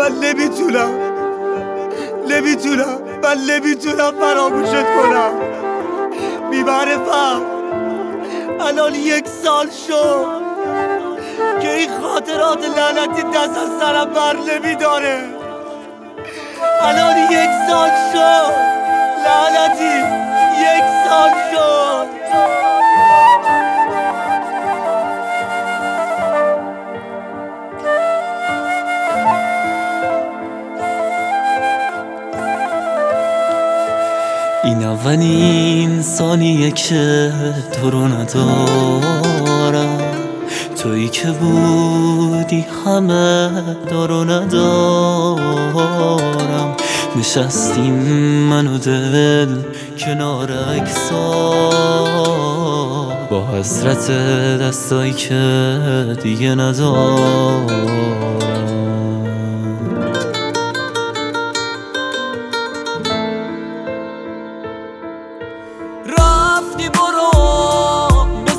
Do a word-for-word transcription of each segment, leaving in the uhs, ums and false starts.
من نمیتونم نمیتونم من نمیتونم فراموشت کنم. بی‌معرفت الان یک سال شد که این خاطرات لعنتی دست از سرم بر نمیداره. الان یک سال شد لعنتی، یک سال شد. این اولین ثانیه که تو رو ندارم، تویی که بودی همه دارو ندارم. نشستیم من و دل کنار اکسا با حسرت دستایی که دیگه ندارم. رفتی برو به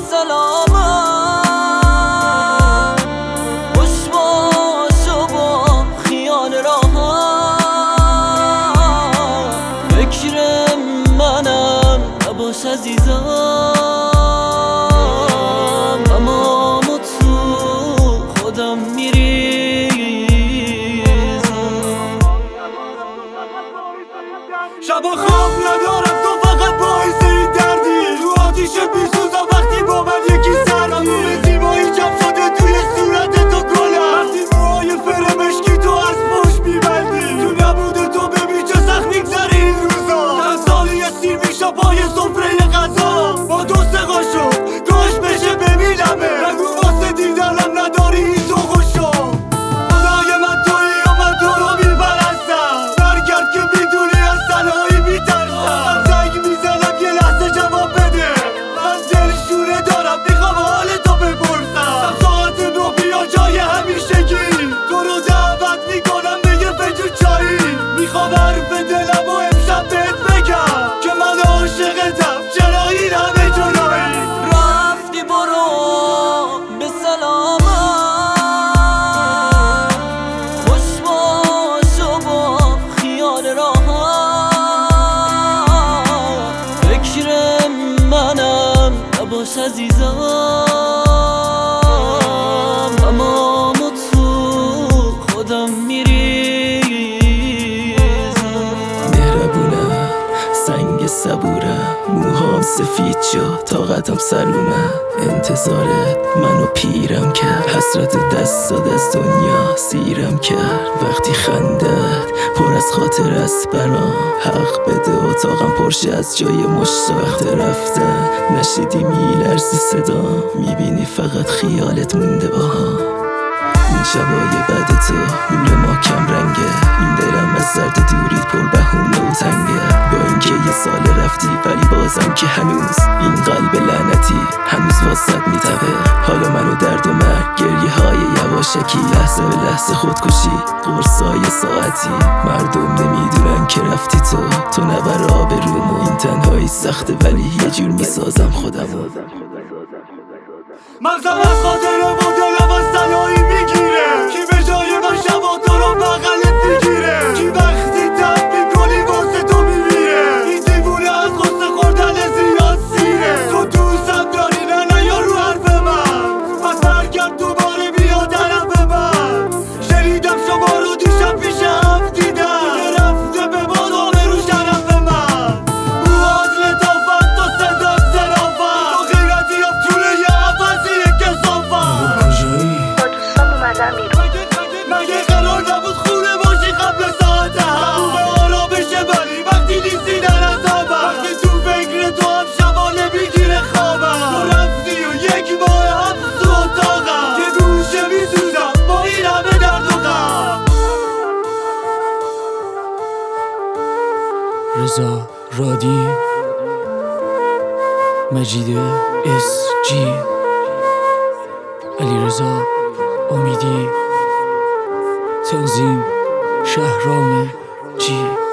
سلامت، خوش باش و با خیال راحت. فکر منم نباش عزیزم، اما تو خودم میریزم. شبا خواب ندارم، تو فقط باعث این دردی. تو آتیش میسوزم وقتی با من یکی سردی. تموم زیبایی چپ شده توی صورت تو گلم، وقتی موهای فرمشکی تو از پشت میبندی. تو نبود تو ببین چه سخت میگذره این روزا. چند سالی سیر میشه پای سفره غذا. با دو سقا شد کاش بشه ببینمه، نگو واسه دیدنم نداری این ذوق و شوق. خدای من تویی و من تو رو میپرستم، برگرد که میدونی از تنهایی میترسم. زنگ میزنم یه لحظه جواب بده، من دلشوره دارم میخوام حال تو بپرسم. ساعت نو بیا جای همیشگی، تو رو دعوت میکنم به یه فنجون چایی. میخوام حرف دلم و امشب بهت بگم که من عاشقتم، چرا این همه جدایی. رفتی برو به سلامت، خوش باش و با خیال راحت. فکر منم نباش عزیزم، اما تو خودم میریزم. مهربونم، سنگ صبورم، موهام سفید شد، طاقتم سرومه. انتظارت منو پیرم کرد، حسرت دستات از دنیا سیرم کرد. وقتی خندت پر از خاطر است برام، حق بده اتاقم پرشه از جای مشت. وقت رفتن نشیدی میلرزی صدا، میبینی فقط خیالت مونده باها. این شبای بعد تو نور ما کم رنگه، این دلم از درد دوریت پر بهونه و تنگه. با اینکه یه سال رفتی ولی بازم که هنوز این قلب لعنتی هنوز واسط میتبه. حالا منو درد و مرگ، گریه های یواشکی، لحظه به لحظه خودکشی، قرصای ساعتی. مردم نمیدونن که رفتی تو، تو نبر آبرومو. این تنهایی سخته ولی یه جور میسازم خودمو. مغزم از خاطره و دلم از تنهایی میگیره. کی به جای من شبا تو رو بغلت میگیره؟ کی وقتی تب میکنی واسه تو میمیره؟ این دیوونه از غصه خوردن زیاد سیره. تو دوستم داری نه نه یا رو حرف من، پس برگرد دوباره بیا طرف من. شنیدم شما رو دیشب پیش هم دیدم، رفته به باد آبرو شرف من. موهات لطافت تو صدات ظرافت، تو غیرتی هم طوله یه عوضی کسافت. با دوستان اومدم بیرون. مگه قرار نبود خونه باشی قبل ساعت هم؟ به آرا بشه بری وقتی نیستی در عذابم، وقتی تو فکر تو هم شبانه میگیره خوابم. تو رفتی و یک ماه حبس تو اتاقم، که گوشه میسوزم با این همه درد و غم. رضا رادی، مجید اس جی، علی رضا امیدی، تنظیم شهرام جی.